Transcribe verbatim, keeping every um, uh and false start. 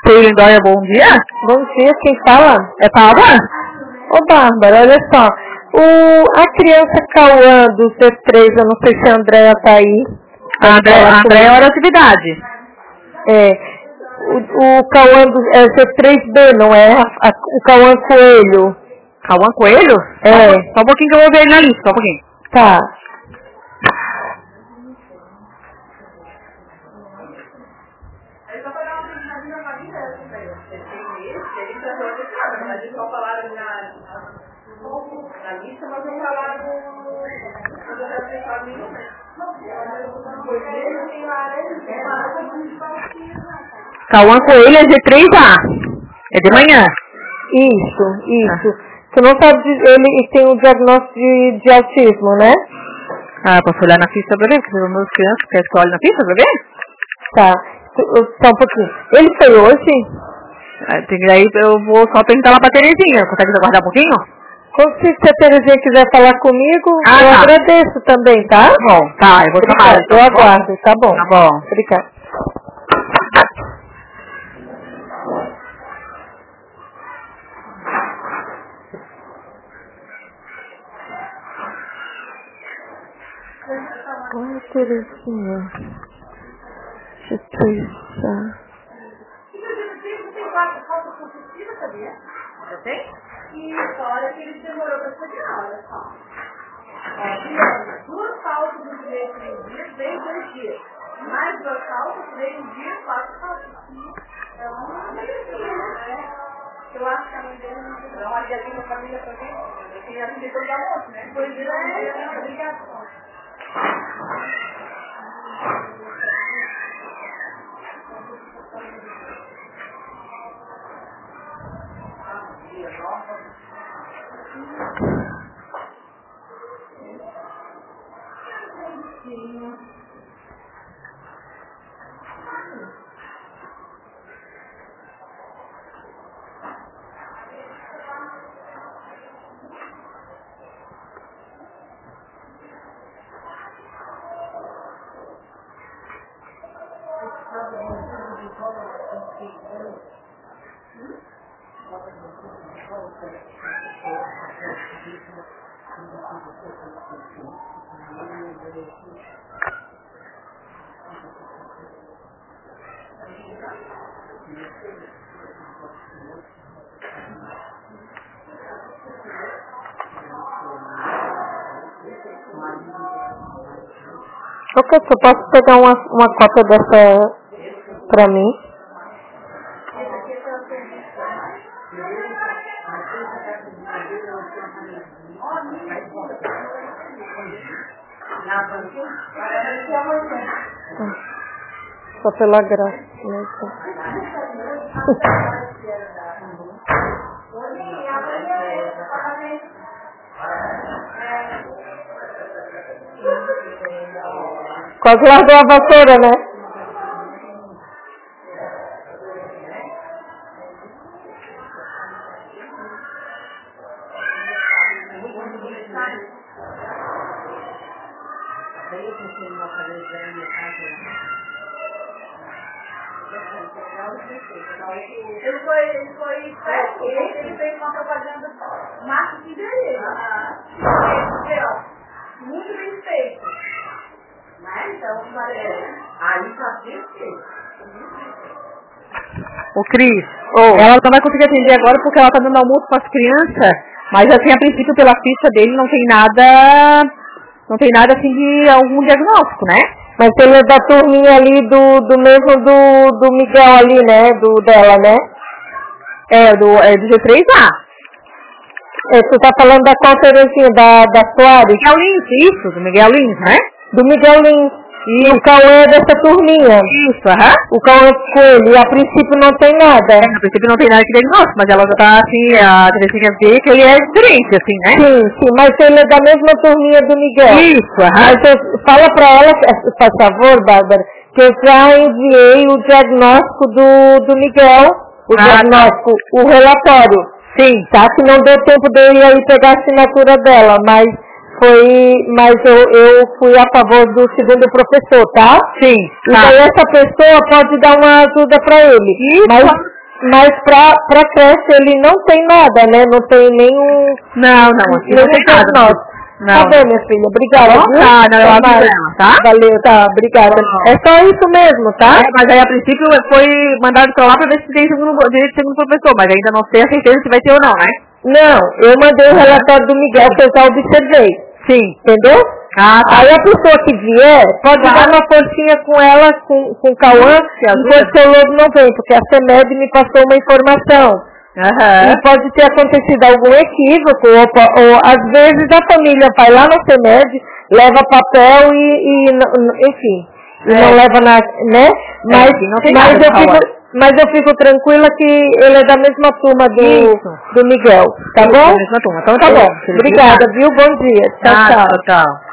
Oi, Lindóia, bom dia. Bom dia, quem fala? É Paula? Ô, Bárbara, olha só. O, a criança Cauã do C três, eu não sei se a Andréia tá aí. A Andréia, a Andréia é hora de atividade. É. O, o Cauã do é C três B, não é? A, a, o Cauã Coelho. Cauã Coelho? É. Só, só um pouquinho que eu vou ver ele na lista, só um pouquinho. Tá. Cauã Coelho é G três A. É de manhã. Isso, isso. Ah. Você não sabe, de, ele tem um diagnóstico de, de autismo, né? Ah, posso olhar na ficha pra ver? Porque os meus crianças querem que eu olhe na ficha pra ver? Tá. Só um pouquinho. Ele foi hoje? Ah, tem, daí eu vou só perguntar lá pra Terezinha. Consegue aguardar um pouquinho? Se a Terezinha quiser falar comigo, ah, eu tá. agradeço também, tá? Tá bom, tá. Eu vou chamar. Eu aguardo, tá bom. Tá bom. Obrigada. Oi, Terezinha. Deixa eu pensar. Eu tenho? E fora que ele demorou para chegar, olha só. Ó, duas faltas no direito três dias, veio dois dias. Mais duas faltas, veio um dia, quatro faltas. É uma maravilha, né? Eu acho que a mãe dele não tem não. Olha, aqui na família também. Eu queria atender todo almoço, né? Pois é, obrigada. Ok, você pode pegar uma, uma cópia dessa pra mim? Só pela graça, né? Quase largou a vassoura, né? Ele foi, ele foi certo, ele fez uma propaganda marketing dele. Muito bem feito. Mas então, aí fazia o quê? Ô Cris, oh. ela não vai conseguir atender agora porque ela tá dando almoço para as crianças, mas assim, a princípio, pela ficha dele, não tem nada, não tem nada assim de algum diagnóstico, né? Mas ele é da turminha ali do, do mesmo do, do Miguel ali, né? Do dela, né? É, do, é do G três A. É, você tá falando da qual Terezinha? Da, da Soares? Miguel Lins, isso, do Miguel Lins, né? Do Miguel Lins. E o Cauã é dessa turminha. Isso, aham. O Cauã Coelho, e a princípio não tem nada. É, a princípio não tem nada de diagnóstico, mas ela já tá assim, a Terezinha vê que ele é diferente, assim, né? Sim, sim, mas ele é da mesma turminha do Miguel. Isso, aham. Mas eu, fala pra ela, faz favor, Bárbara, que eu já enviei o diagnóstico do, do Miguel, o ah, diagnóstico, tá. O relatório. Sim. Tá? Que não deu tempo de eu ir aí pegar a assinatura dela, mas foi, mas eu, eu fui a favor do segundo professor, tá? Sim. E tá. Daí essa pessoa pode dar uma ajuda pra ele. Isso. Mas Mas pra, pra creche ele não tem nada, né? Não tem nenhum... Não, não, aqui não tem nada. Não. Tá bem, minha filha. Obrigada. Tá, tá, não, eu aviso ela, tá? Valeu, tá, obrigada. É só isso mesmo, tá? É, mas aí a princípio foi mandado pra lá pra ver se tem segundo, direito de segundo professor, mas ainda não sei a certeza se vai ter ou não, né? Não, eu mandei o relatório do Miguel que eu já observei. Sim. Entendeu? Ah, tá. Aí a pessoa que vier pode Claro. dar uma forcinha com ela, com, com o Cauã, enquanto o seu lobo não vem, porque a CEMED me passou uma informação. Uhum. E pode ter acontecido algum equívoco, ou, ou às vezes a família vai lá na CEMED, leva papel e, e enfim, e é. não leva na, né? Mas, é, não tem mas, nada eu fico, mas eu fico tranquila que ele é da mesma turma do, do Miguel, tá Isso, bom? da mesma turma. Então tá bom. Obrigada, viu? Bom dia. Tchau, Ah, tchau. tchau, tchau.